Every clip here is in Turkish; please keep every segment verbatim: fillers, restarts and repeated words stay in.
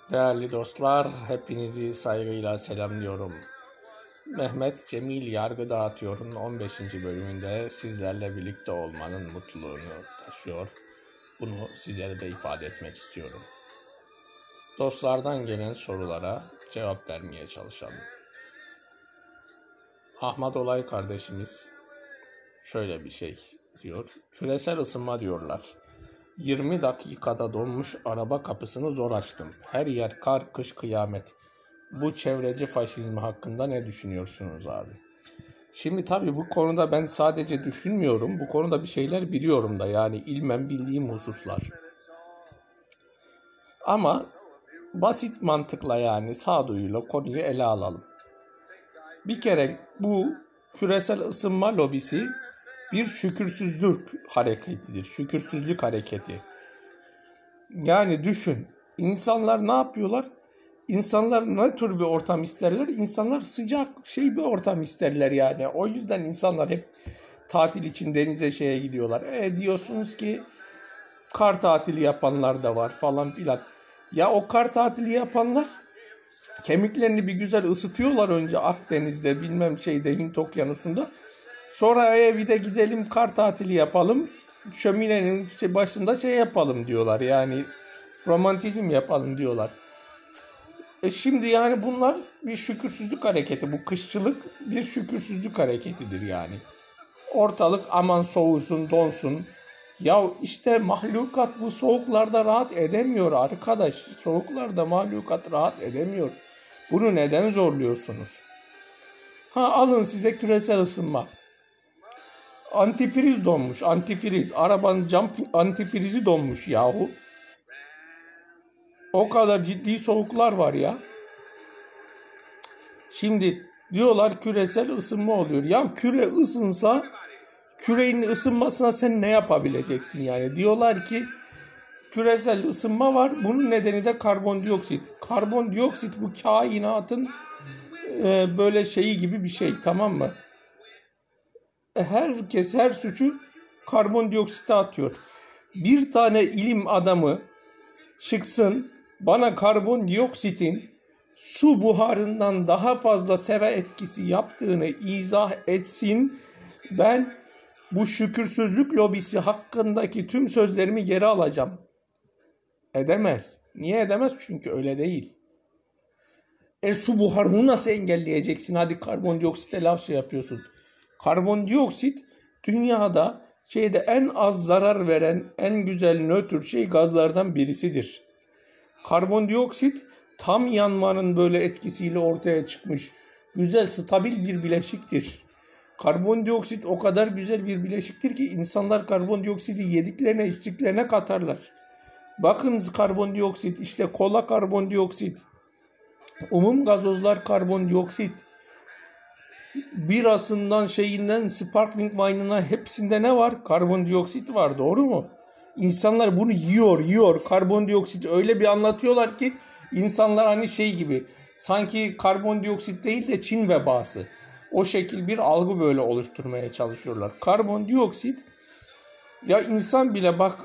Değerli dostlar, hepinizi saygıyla selamlıyorum. Mehmet Cemil Yargı Dağıtıyor'un on beşinci bölümünde sizlerle birlikte olmanın mutluluğunu taşıyor. Bunu sizlere de ifade etmek istiyorum. Dostlardan gelen sorulara cevap vermeye çalışalım. Ahmet Olay kardeşimiz şöyle bir şey diyor. Küresel ısınma diyorlar. yirmi dakikada donmuş araba kapısını zor açtım. Her yer kar, kış, kıyamet. Bu çevreci faşizmi hakkında ne düşünüyorsunuz abi? Şimdi tabii bu konuda ben sadece düşünmüyorum. Bu konuda bir şeyler biliyorum da, yani ilmen bildiğim hususlar. Ama basit mantıkla, yani sağduyuyla konuyu ele alalım. Bir kere bu küresel ısınma lobisi bir şükürsüzlük hareketidir. Şükürsüzlük hareketi. Yani düşün, insanlar ne yapıyorlar? İnsanlar ne tür bir ortam isterler? İnsanlar sıcak şey bir ortam isterler yani. O yüzden insanlar hep tatil için denize şeye gidiyorlar. E diyorsunuz ki kar tatili yapanlar da var falan filan. Ya o kar tatili yapanlar kemiklerini bir güzel ısıtıyorlar önce Akdeniz'de, bilmem şeyde, Hint Okyanusu'nda. Sonra evde gidelim kar tatili yapalım. Şöminenin başında şey yapalım diyorlar. Yani romantizm yapalım diyorlar. E şimdi yani bunlar bir şükürsüzlük hareketi. Bu kışçılık bir şükürsüzlük hareketidir yani. Ortalık aman soğusun, donsun. Ya işte mahlukat bu soğuklarda rahat edemiyor arkadaş. Soğuklarda mahlukat rahat edemiyor. Bunu neden zorluyorsunuz? Ha, alın size küresel ısınma. Antifriz donmuş, antifriz. Arabanın cam antifrizi donmuş yahu. O kadar ciddi soğuklar var ya. Şimdi diyorlar küresel ısınma oluyor. Ya küre ısınsa, kürenin ısınmasına sen ne yapabileceksin yani? Diyorlar ki küresel ısınma var. Bunun nedeni de karbondioksit. Karbondioksit bu kainatın e, böyle şeyi gibi bir şey, tamam mı? Herkes her suçu karbondioksite atıyor. Bir tane ilim adamı çıksın bana karbondioksitin su buharından daha fazla sera etkisi yaptığını izah etsin. Ben bu şükürsüzlük lobisi hakkındaki tüm sözlerimi geri alacağım. Edemez. Niye edemez? Çünkü öyle değil. E su buharını nasıl engelleyeceksin? Hadi karbondioksite laf şey yapıyorsun. Karbondioksit dünyada şeyde en az zarar veren, en güzel nötr şey gazlardan birisidir. Karbondioksit tam yanmanın böyle etkisiyle ortaya çıkmış güzel, stabil bir bileşiktir. Karbondioksit o kadar güzel bir bileşiktir ki insanlar karbondioksiti yediklerine, içtiklerine katarlar. Bakın karbondioksit, işte kola karbondioksit, umum gazozlar karbondioksit, birasından şeyinden sparkling wine'ına hepsinde ne var? Karbondioksit var, doğru mu? İnsanlar bunu yiyor, yiyor. Karbondioksit öyle bir anlatıyorlar ki insanlar hani şey gibi, sanki karbondioksit değil de Çin vebası. O şekil bir algı böyle oluşturmaya çalışıyorlar. Karbondioksit, ya insan bile bak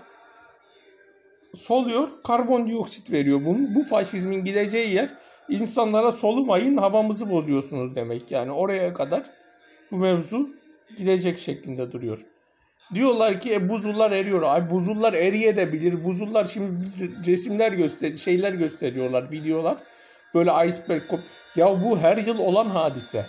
soluyor, karbondioksit veriyor. Bunun, bu faşizmin gideceği yer insanlara solumayın, havamızı bozuyorsunuz demek. Yani oraya kadar bu mevzu gidecek şeklinde duruyor. Diyorlar ki e, buzullar eriyor. Ay buzullar eriyebilir. Buzullar şimdi resimler göster, şeyler gösteriyorlar, videolar. Böyle iceberg. Ya bu her yıl olan hadise.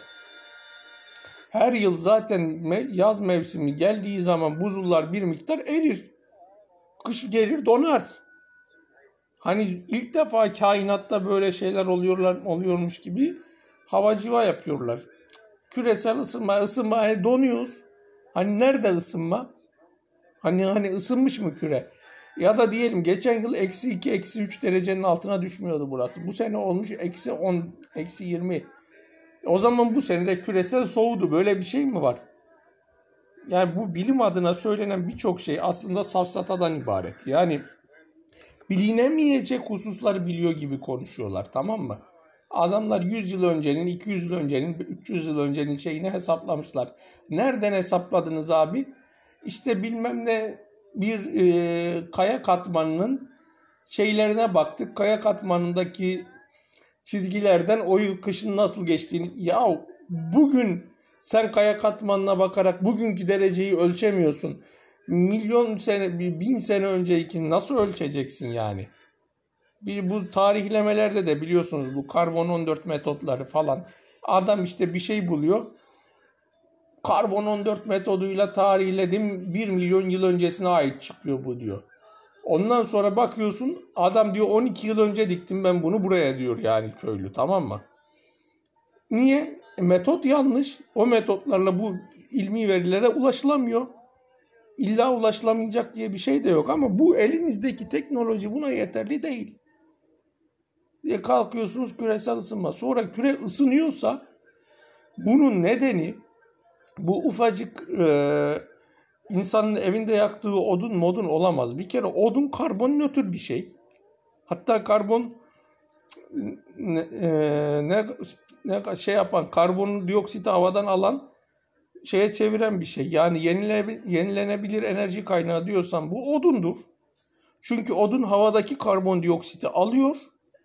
Her yıl zaten yaz mevsimi geldiği zaman buzullar bir miktar erir. Kış gelir donar. Hani ilk defa kainatta böyle şeyler oluyorlar, oluyormuş gibi havacıva yapıyorlar. Küresel ısınma, ısınma, hani donuyoruz. Hani nerede ısınma? Hani hani ısınmış mı küre? Ya da diyelim geçen yıl eksi iki, eksi üç derecenin altına düşmüyordu burası. Bu sene olmuş eksi on, eksi yirmi. O zaman bu sene de küresel soğudu. Böyle bir şey mi var? Yani bu bilim adına söylenen birçok şey aslında safsatadan ibaret. Yani bilinemeyecek hususları biliyor gibi konuşuyorlar, tamam mı? Adamlar yüz yıl öncenin, iki yüz yıl öncenin, üç yüz yıl öncenin şeyini hesaplamışlar. Nereden hesapladınız abi? İşte bilmem ne bir e, kaya katmanının şeylerine baktık. Kaya katmanındaki çizgilerden o yıl kışın nasıl geçtiğini. Ya bugün sen kaya katmanına bakarak bugünkü dereceyi ölçemiyorsun. Milyon sene, bin sene önceki nasıl ölçeceksin yani? Bir bu tarihlemelerde de biliyorsunuz bu karbon on dört metotları falan. Adam işte bir şey buluyor. Karbon on dört metoduyla tarihledim, bir milyon yıl öncesine ait çıkıyor bu diyor. Ondan sonra bakıyorsun adam diyor on iki yıl önce diktim ben bunu buraya diyor yani köylü, tamam mı? Niye? E, metot yanlış. O metotlarla bu ilmi verilere ulaşılamıyor. İlla ulaşılamayacak diye bir şey de yok ama bu elinizdeki teknoloji buna yeterli değil. Diye kalkıyorsunuz küresel ısınma. Sonra küre ısınıyorsa bunun nedeni bu ufacık e, insanın evinde yaktığı odun modun olamaz. Bir kere odun karbon nötr bir şey. Hatta karbon ne, e, ne, ne şey yapan karbondioksit havadan alan şeye çeviren bir şey. Yani yenile, yenilenebilir enerji kaynağı diyorsan bu odundur. Çünkü odun havadaki karbondioksiti alıyor.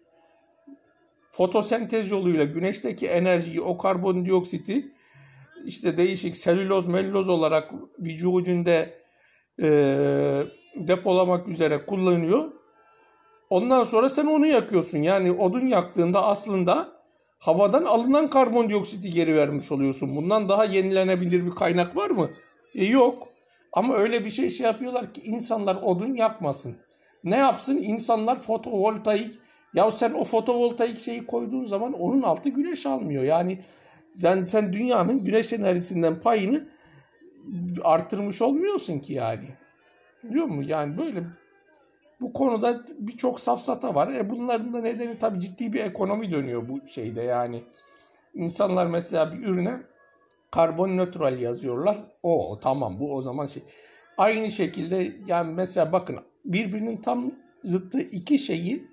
Fotosentez yoluyla güneşteki enerjiyi, o karbondioksiti işte değişik selüloz, melloz olarak vücudunda e, depolamak üzere kullanıyor. Ondan sonra sen onu yakıyorsun. Yani odun yaktığında aslında havadan alınan karbondioksiti geri vermiş oluyorsun. Bundan daha yenilenebilir bir kaynak var mı? E yok. Ama öyle bir şey şey yapıyorlar ki insanlar odun yakmasın. Ne yapsın? İnsanlar fotovoltaik. Ya sen o fotovoltaik şeyi koyduğun zaman onun altı güneş almıyor. Yani yani sen dünyanın güneş enerjisinden payını artırmış olmuyorsun ki yani. Biliyor musun? Yani böyle bu konuda birçok safsata var. E bunların da nedeni tabii ciddi bir ekonomi dönüyor bu şeyde yani. İnsanlar mesela bir ürüne karbon nötral yazıyorlar. O tamam bu o zaman şey. Aynı şekilde yani mesela bakın birbirinin tam zıttı iki şeyi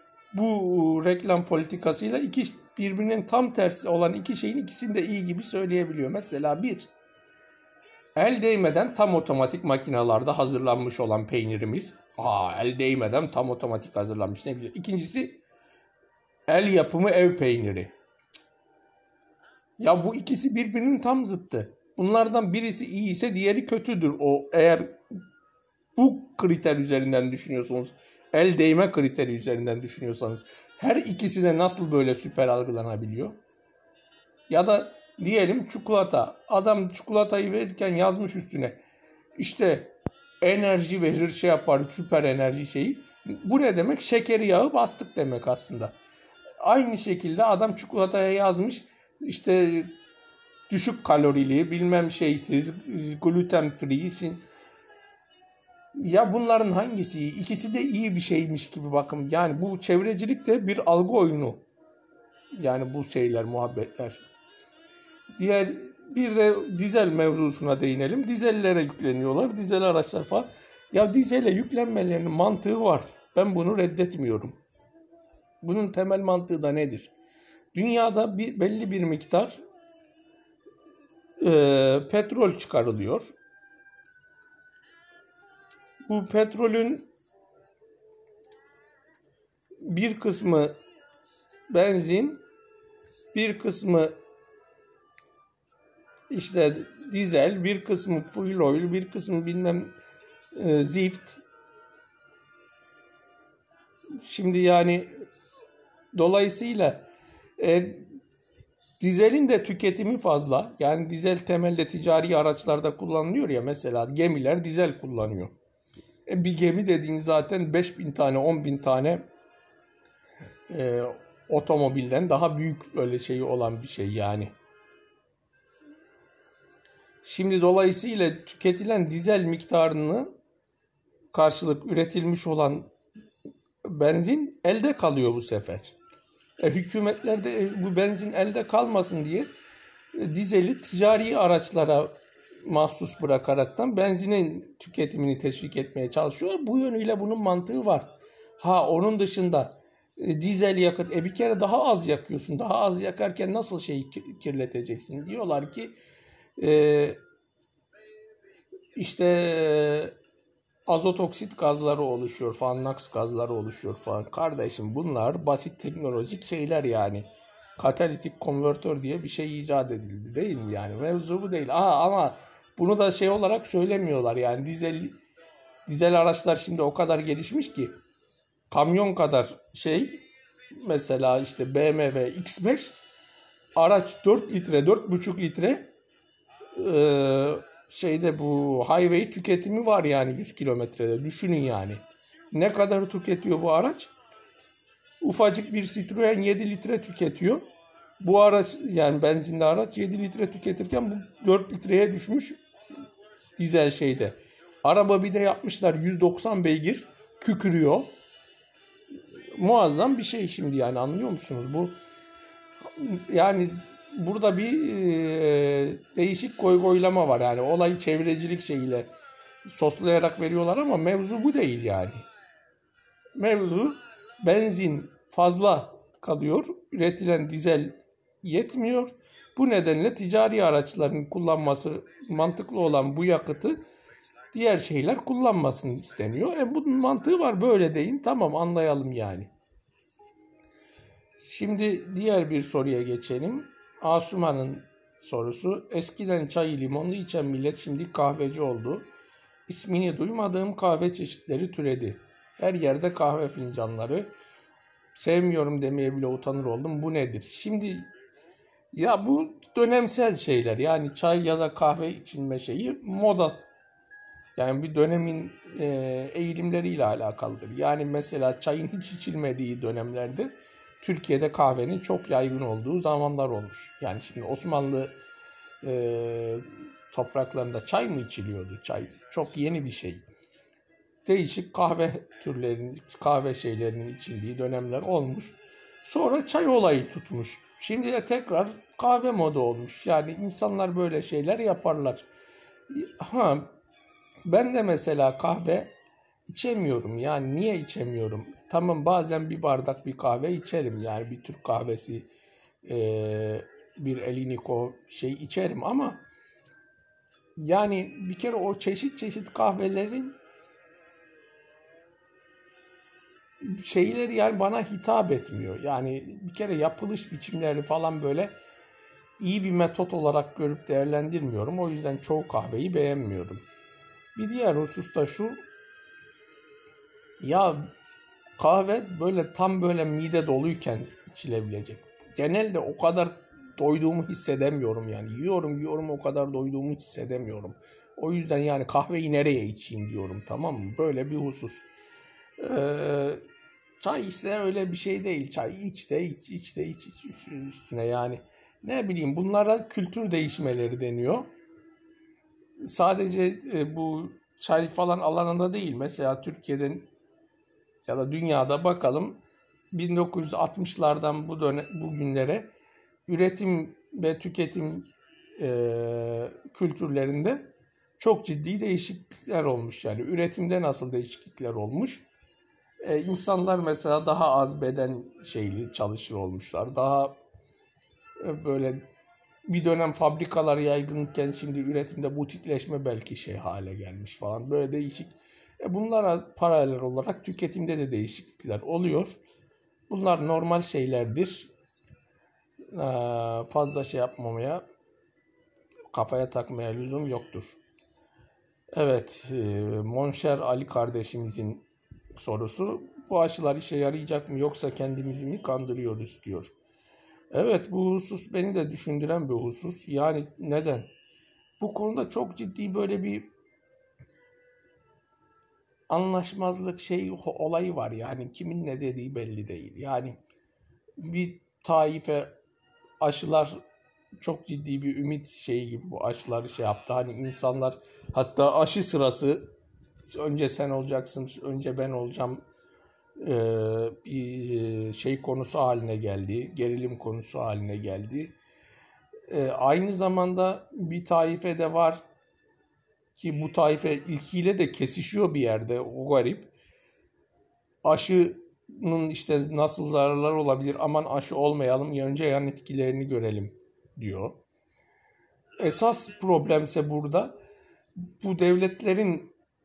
bu reklam politikasıyla iki birbirinin tam tersi olan iki şeyin ikisini de iyi gibi söyleyebiliyor. Mesela bir, el değmeden tam otomatik makinalarda hazırlanmış olan peynirimiz. Aa, el değmeden tam otomatik hazırlanmış. Ne güzel. İkincisi, el yapımı ev peyniri. Ya bu ikisi birbirinin tam zıttı. Bunlardan birisi iyi ise diğeri kötüdür. O eğer bu kriter üzerinden düşünüyorsanız, el değme kriteri üzerinden düşünüyorsanız, her ikisi de nasıl böyle süper algılanabiliyor? Ya da diyelim çikolata. Adam çikolatayı verirken yazmış üstüne. İşte enerji verir, şey yapar, süper enerji şeyi. Bu ne demek? Şekeri yağı bastık demek aslında. Aynı şekilde adam çikolataya yazmış. İşte düşük kalorili, bilmem şeysiz, gluten free için. Ya bunların hangisi iyi? İkisi de iyi bir şeymiş gibi bakın. Yani bu çevrecilik de bir algı oyunu. Yani bu şeyler, muhabbetler. Diğer bir de dizel mevzusuna değinelim. Dizellere yükleniyorlar. Dizel araçlar falan. Ya dizele yüklenmelerinin mantığı var. Ben bunu reddetmiyorum. Bunun temel mantığı da nedir? Dünyada bir, belli bir miktar e, petrol çıkarılıyor. Bu petrolün bir kısmı benzin, bir kısmı işte dizel, bir kısmı fuel oil, bir kısmı bilmem e, zift. Şimdi yani dolayısıyla e, dizelin de tüketimi fazla. Yani dizel temelde ticari araçlarda kullanılıyor ya, mesela gemiler dizel kullanıyor. E, bir gemi dediğin zaten beş bin tane, on bin tane e, otomobilden daha büyük öyle şeyi olan bir şey yani. Şimdi dolayısıyla tüketilen dizel miktarını karşılık üretilmiş olan benzin elde kalıyor bu sefer. E, hükümetler de e, bu benzin elde kalmasın diye e, dizeli ticari araçlara mahsus bırakaraktan benzinin tüketimini teşvik etmeye çalışıyor. Bu yönüyle bunun mantığı var. Ha onun dışında e, dizel yakıt e bir kere daha az yakıyorsun. Daha az yakarken nasıl şeyi kirleteceksin? Diyorlar ki e, işte azot oksit gazları oluşuyor falan, NOx gazları oluşuyor falan. Kardeşim bunlar basit teknolojik şeyler yani. Katalitik konvertör diye bir şey icat edildi değil mi yani? Mevzu bu değil. Aa, ama bunu da şey olarak söylemiyorlar yani dizel dizel araçlar şimdi o kadar gelişmiş ki kamyon kadar şey, mesela işte B M W X beş araç dört litre dört buçuk litre e, şeyde bu highway tüketimi var yani yüz kilometrede, düşünün yani. Ne kadar tüketiyor bu araç? Ufacık bir Citroen yedi litre tüketiyor. Bu araç yani benzinli araç yedi litre tüketirken bu dört litreye düşmüş dizel şeyde. Araba bir de yapmışlar yüz doksan beygir kükürüyor. Muazzam bir şey şimdi yani, anlıyor musunuz? Bu yani burada bir e, değişik goygoylama var yani, olayı çevrecilik şeyiyle soslayarak veriyorlar ama mevzu bu değil yani. Mevzu benzin fazla kalıyor, üretilen dizel yetmiyor. Bu nedenle ticari araçların kullanması mantıklı olan bu yakıtı diğer şeyler kullanmasın isteniyor. E bunun mantığı var, böyle deyin tamam, anlayalım yani. Şimdi diğer bir soruya geçelim. Asuman'ın sorusu. Eskiden çayı limonlu içen millet şimdi kahveci oldu. İsmini duymadığım kahve çeşitleri türedi. Her yerde kahve fincanları. Sevmiyorum demeye bile utanır oldum. Bu nedir? Şimdi ya bu dönemsel şeyler. Yani çay ya da kahve içilme şeyi moda. Yani bir dönemin e, eğilimleriyle alakalıdır. Yani mesela çayın hiç içilmediği dönemlerde Türkiye'de kahvenin çok yaygın olduğu zamanlar olmuş. Yani şimdi Osmanlı e, topraklarında çay mı içiliyordu? Çay çok yeni bir şey. Değişik kahve türlerinin, kahve şeylerinin içildiği dönemler olmuş. Sonra çay olayı tutmuş. Şimdi de tekrar kahve moda olmuş. Yani insanlar böyle şeyler yaparlar. Ha, ben de mesela kahve içemiyorum. Yani niye içemiyorum? Tamam, bazen bir bardak bir kahve içerim. Yani bir Türk kahvesi, e, bir Eliniko şey içerim ama yani bir kere o çeşit çeşit kahvelerin şeyleri yani bana hitap etmiyor. Yani bir kere yapılış biçimleri falan böyle iyi bir metot olarak görüp değerlendirmiyorum. O yüzden çoğu kahveyi beğenmiyorum. Bir diğer husus da şu. Ya kahve böyle tam böyle mide doluyken içilebilecek. Genelde o kadar doyduğumu hissedemiyorum yani. Yiyorum yiyorum o kadar doyduğumu hissedemiyorum. O yüzden yani kahveyi nereye içeyim diyorum, tamam mı? Böyle bir husus. Ee, çay ise öyle bir şey değil. Çay iç de iç, iç de iç, iç üstüne yani. Ne bileyim, bunlara kültür değişmeleri deniyor. Sadece e, bu çay falan alanında değil. Mesela Türkiye'den ya da dünyada bakalım bin dokuz yüz altmışlardan bu dönem, bugünlere üretim ve tüketim e, kültürlerinde çok ciddi değişiklikler olmuş. Yani üretimde nasıl değişiklikler olmuş? E, insanlar mesela daha az beden şeyli çalışır olmuşlar. Daha e, böyle bir dönem fabrikalar yaygınken şimdi üretimde butikleşme belki şey hale gelmiş falan. Böyle değişik. E bunlara paralel olarak tüketimde de değişiklikler oluyor. Bunlar normal şeylerdir. Ee, fazla şey yapmamaya, kafaya takmaya lüzum yoktur. Evet, e, Monşer Ali kardeşimizin sorusu. Bu aşılar işe yarayacak mı yoksa kendimizi mi kandırıyoruz diyor. Evet, bu husus beni de düşündüren bir husus. Yani neden? Bu konuda çok ciddi böyle bir anlaşmazlık şey olayı var. Yani kimin ne dediği belli değil. Yani bir taife aşılar çok ciddi bir ümit şeyi gibi bu aşıları şey yaptı. Hani insanlar hatta aşı sırası önce sen olacaksın, önce ben olacağım bir şey konusu haline geldi. Gerilim konusu haline geldi. Aynı zamanda bir taife de var ki bu taife ilkiyle de kesişiyor bir yerde, o garip. Aşının işte nasıl zararlar olabilir, aman aşı olmayalım, önce yan etkilerini görelim diyor. Esas problemse burada bu devletlerin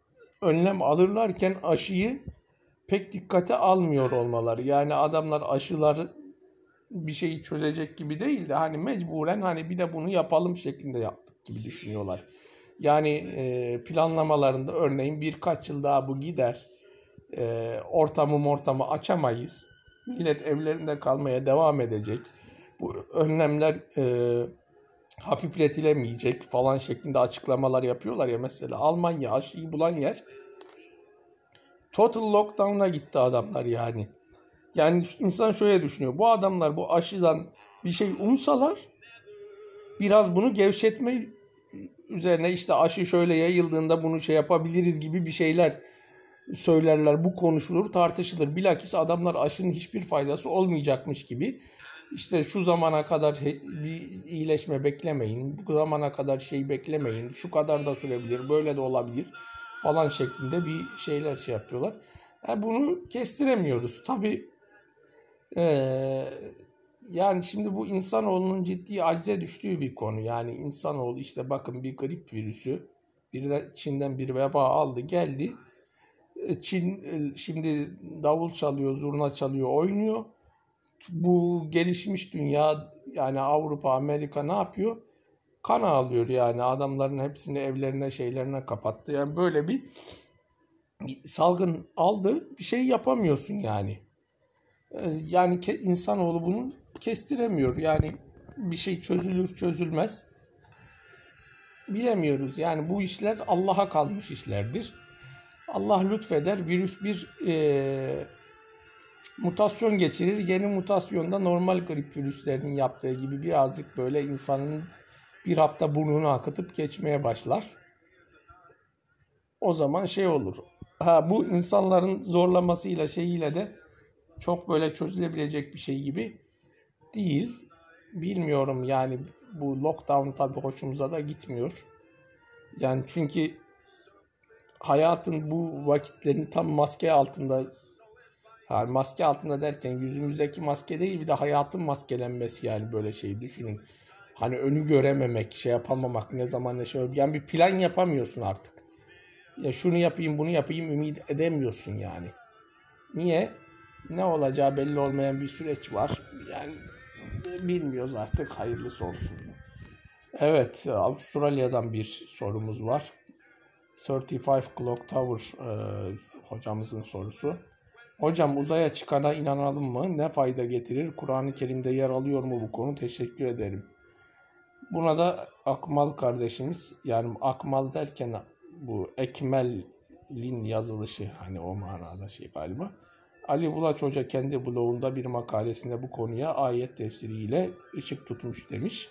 önlem alırlarken aşıyı pek dikkate almıyor olmaları. Yani adamlar aşıları bir şeyi çözecek gibi değil de hani mecburen hani bir de bunu yapalım şeklinde yaptık gibi düşünüyorlar. Yani e, planlamalarında örneğin birkaç yıl daha bu gider. E, ortamı ortamı açamayız. Millet evlerinde kalmaya devam edecek. Bu önlemler e, hafifletilemeyecek falan şeklinde açıklamalar yapıyorlar ya. Mesela Almanya aşıyı bulan yer total lockdown'a gitti adamlar yani. Yani insan şöyle düşünüyor. Bu adamlar bu aşıdan bir şey umsalar biraz bunu gevşetme üzerine işte aşı şöyle yayıldığında bunu şey yapabiliriz gibi bir şeyler söylerler. Bu konuşulur, tartışılır. Bilakis adamlar aşının hiçbir faydası olmayacakmış gibi işte şu zamana kadar bir iyileşme beklemeyin, bu zamana kadar şey beklemeyin, şu kadar da sürebilir, böyle de olabilir falan şeklinde bir şeyler şey yapıyorlar. Yani bunu kestiremiyoruz. Tabii ee, yani şimdi bu insanoğlunun ciddi acize düştüğü bir konu. Yani insanoğlu işte bakın bir grip virüsü, bir de Çin'den bir veba aldı geldi. Çin şimdi davul çalıyor, zurna çalıyor, oynuyor. Bu gelişmiş dünya yani Avrupa, Amerika ne yapıyor? Kan ağlıyor yani adamların hepsini evlerine şeylerine kapattı. Yani böyle bir salgın aldı bir şey yapamıyorsun yani. Yani insanoğlu bunu kestiremiyor. Yani bir şey çözülür çözülmez bilemiyoruz. Yani bu işler Allah'a kalmış işlerdir. Allah lütfeder virüs bir e, mutasyon geçirir. Yeni mutasyonda normal grip virüslerinin yaptığı gibi birazcık böyle insanın bir hafta burnunu akıtıp geçmeye başlar. O zaman şey olur. Ha, bu insanların zorlamasıyla şeyiyle de çok böyle çözülebilecek bir şey gibi değil. Bilmiyorum yani bu lockdown tabii hoşumuza da gitmiyor. Yani çünkü hayatın bu vakitlerini tam maske altında yani maske altında derken yüzümüzdeki maske değil bir de hayatın maskelenmesi yani böyle şey düşünün. Hani önü görememek, şey yapamamak ne zaman ne şey yani bir plan yapamıyorsun artık. Ya şunu yapayım bunu yapayım ümit edemiyorsun yani. Niye? Ne olacağı belli olmayan bir süreç var. Yani bilmiyoruz artık hayırlısı olsun. Evet Avustralya'dan bir sorumuz var. otuz beş Clock Tower e, hocamızın sorusu. Hocam uzaya çıkana inanalım mı? Ne fayda getirir? Kur'an-ı Kerim'de yer alıyor mu bu konu? Teşekkür ederim. Buna da Akmal kardeşimiz yani Akmal derken bu Ekmel'in yazılışı hani o manada şey galiba. Ali Bulaç Hoca kendi blogunda bir makalesinde bu konuya ayet tefsiriyle ışık tutmuş demiş.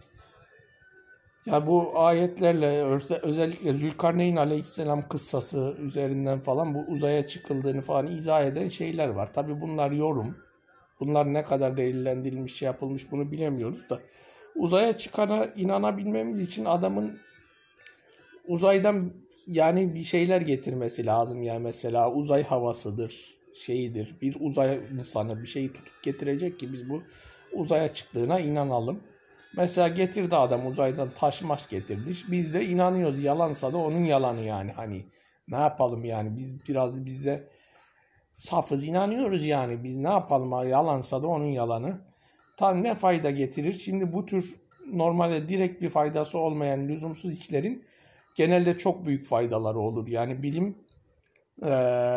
Ya bu ayetlerle özellikle Zülkarneyn Aleyhisselam kıssası üzerinden falan bu uzaya çıkıldığını falan izah eden şeyler var. Tabii bunlar yorum. Bunlar ne kadar delillendirilmiş, şey yapılmış bunu bilemiyoruz da. Uzaya çıkana inanabilmemiz için adamın uzaydan yani bir şeyler getirmesi lazım. Yani mesela uzay havasıdır, şeyidir. Bir uzay insanı bir şeyi tutup getirecek ki biz bu uzaya çıktığına inanalım. Mesela getirdi adam uzaydan taş maş getirdi. Biz de inanıyoruz. Yalansa da onun yalanı yani. Hani ne yapalım yani biz biraz biz de safız inanıyoruz yani. Biz ne yapalım yalansa da onun yalanı. Tam ne fayda getirir? Şimdi bu tür normalde direkt bir faydası olmayan lüzumsuz işlerin genelde çok büyük faydaları olur. Yani bilim ee,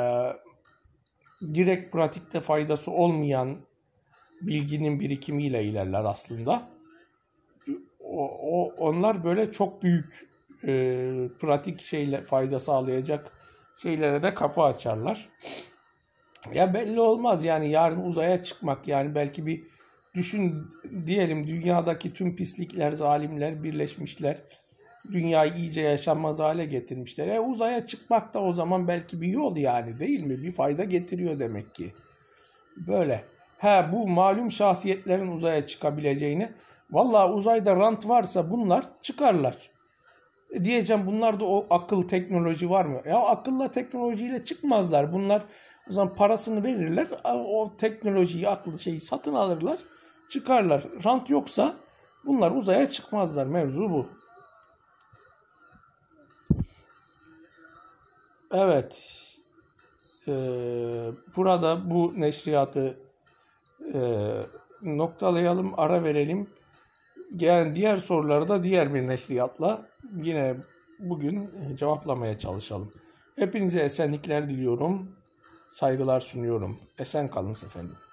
direkt pratikte faydası olmayan bilginin birikimiyle ilerler aslında. O, o onlar böyle çok büyük e, pratik şeyle fayda sağlayacak şeylere de kapı açarlar. Ya belli olmaz yani yarın uzaya çıkmak yani belki bir düşün diyelim dünyadaki tüm pislikler, zalimler birleşmişler. Dünyayı iyice yaşanmaz hale getirmişler. E uzaya çıkmak da o zaman belki bir yol yani değil mi? Bir fayda getiriyor demek ki. Böyle. Ha bu malum şahsiyetlerin uzaya çıkabileceğini vallahi uzayda rant varsa bunlar çıkarlar. E diyeceğim bunlarda o akıl teknoloji var mı? Ya akılla teknolojiyle çıkmazlar. Bunlar o zaman parasını verirler. O teknolojiyi, akıllı şeyi satın alırlar. Çıkarlar. Rant yoksa bunlar uzaya çıkmazlar. Mevzu bu. Evet, e, burada bu neşriyatı e, noktalayalım, ara verelim. Yani diğer soruları da diğer bir neşriyatla yine bugün cevaplamaya çalışalım. Hepinize esenlikler diliyorum, saygılar sunuyorum. Esen kalın efendim.